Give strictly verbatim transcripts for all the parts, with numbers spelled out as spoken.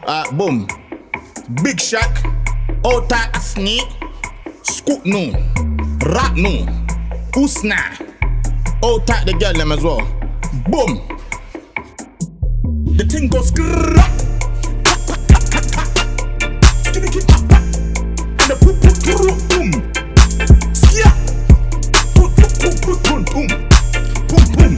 Uh, boom. Big Shack, Old Tight Sneak, Scoop no, Rat no, Usna, Old Tight the girl them as well. Boom. The thing goes skrrrr. Skinny kid pop pop. And the poop poop poop boom. Skia. Poop poop poop poop boom boom. Boom boom.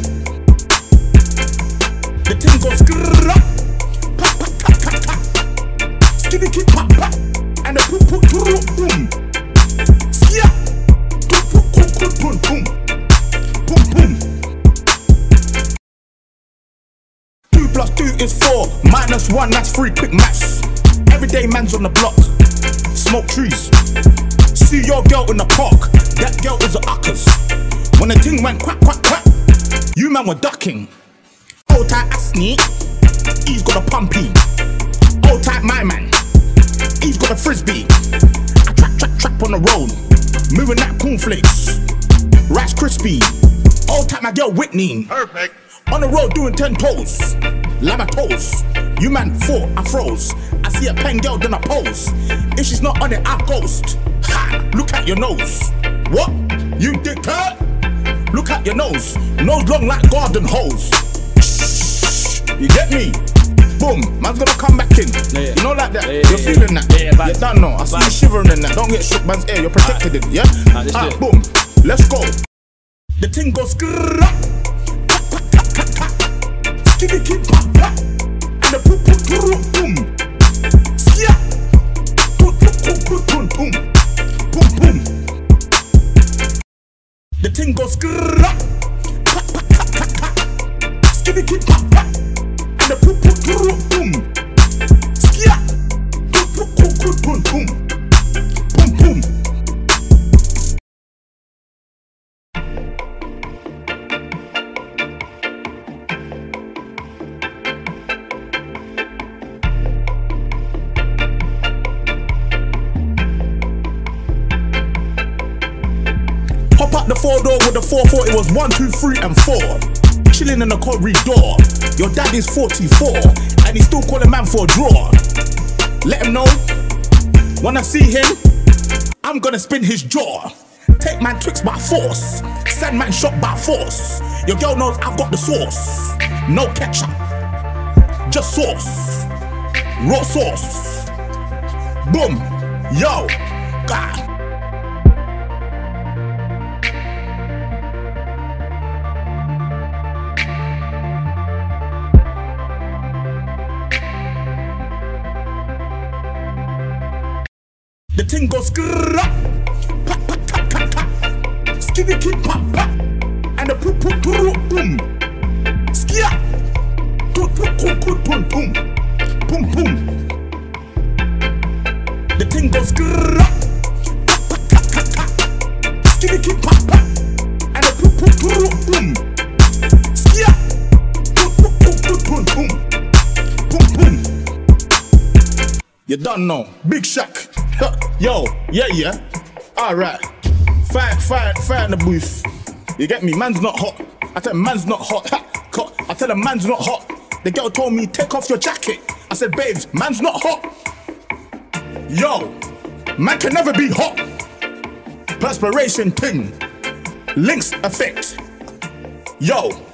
The thing goes skrrrr. Pop pop pop pop pop. Skinny kid pop pop. And the poop poop poop boom. Skia. Poop poop poop poop boom boom. Boom boom. Plus two is four, minus one, that's three, quick maths. Everyday man's on the block, smoke trees. See your girl in the park, that girl is a uckers. When the thing went quack, quack, quack, you man were ducking. Old tight sneak, he's got a pumpy. Old tight my man, he's got a frisbee. I trap, trap, trap on the road, moving that cornflakes. Rice crispy, old tight my girl Whitney. Perfect. On the road doing ten toes, lama toes. You man four, I froze. I see a pen girl, then I pose. If she's not on it, I ghost. Ha! Look at your nose. What? You dickhead? Look at your nose. Nose long like garden hose. Shh. You get me? Boom. Man's gonna come back in. Yeah, yeah. You know like that? Yeah, yeah, You're yeah, feeling yeah. that? Yeah, yeah, you don't know. I see you shivering in that. Don't get shook, man's air. You're protected in, yeah? Right, let's Ah, do it. boom. Let's go. The thing goes skrrrr. Skinny kid pop pop. And the poop poop poop boom. Skia. Poop poop poop poop boom boom. Boom boom. The thing goes skrrrr. Pop pop pop pop pop. Skinny kid pop pop. And the poop poop poop boom. Skia. Poop poop poop poop boom boom. Boom boom. Hop up the four door with the four four, it was one, two, three, and four. Chilling in the corridor. Your daddy's forty-four, and he's still calling man for a draw. Let him know, when I see him, I'm gonna spin his jaw. Take man tricks by force, send man shot by force. Your girl knows I've got the sauce. No ketchup, just sauce. Raw sauce. Boom, yo, God. The thing goes skrrrr. Pop, pop, pop, pop, pop. Skinny kid pop, pop. And the poop, poop, poop, boom. Skia. Poop, poop, poop, poop, boom, boom. Boom, boom. The thing goes skrrrr. Pop, pop, pop, pop, pop. Skinny kid pop, pop. And the poop, poop, poop, boom. Skia. Poop, poop, poop, poop, boom, boom. Boom, boom. You done know. Big Shack. Yo, yeah, yeah. Alright. Fire, fire, fire in the booth. You get me? Man's not hot. I tell him man's not hot. Ha, cut. I tell him man's not hot. The girl told me, take off your jacket. I said, babes, man's not hot. Yo, man can never be hot. Perspiration thing. Links effect. Yo.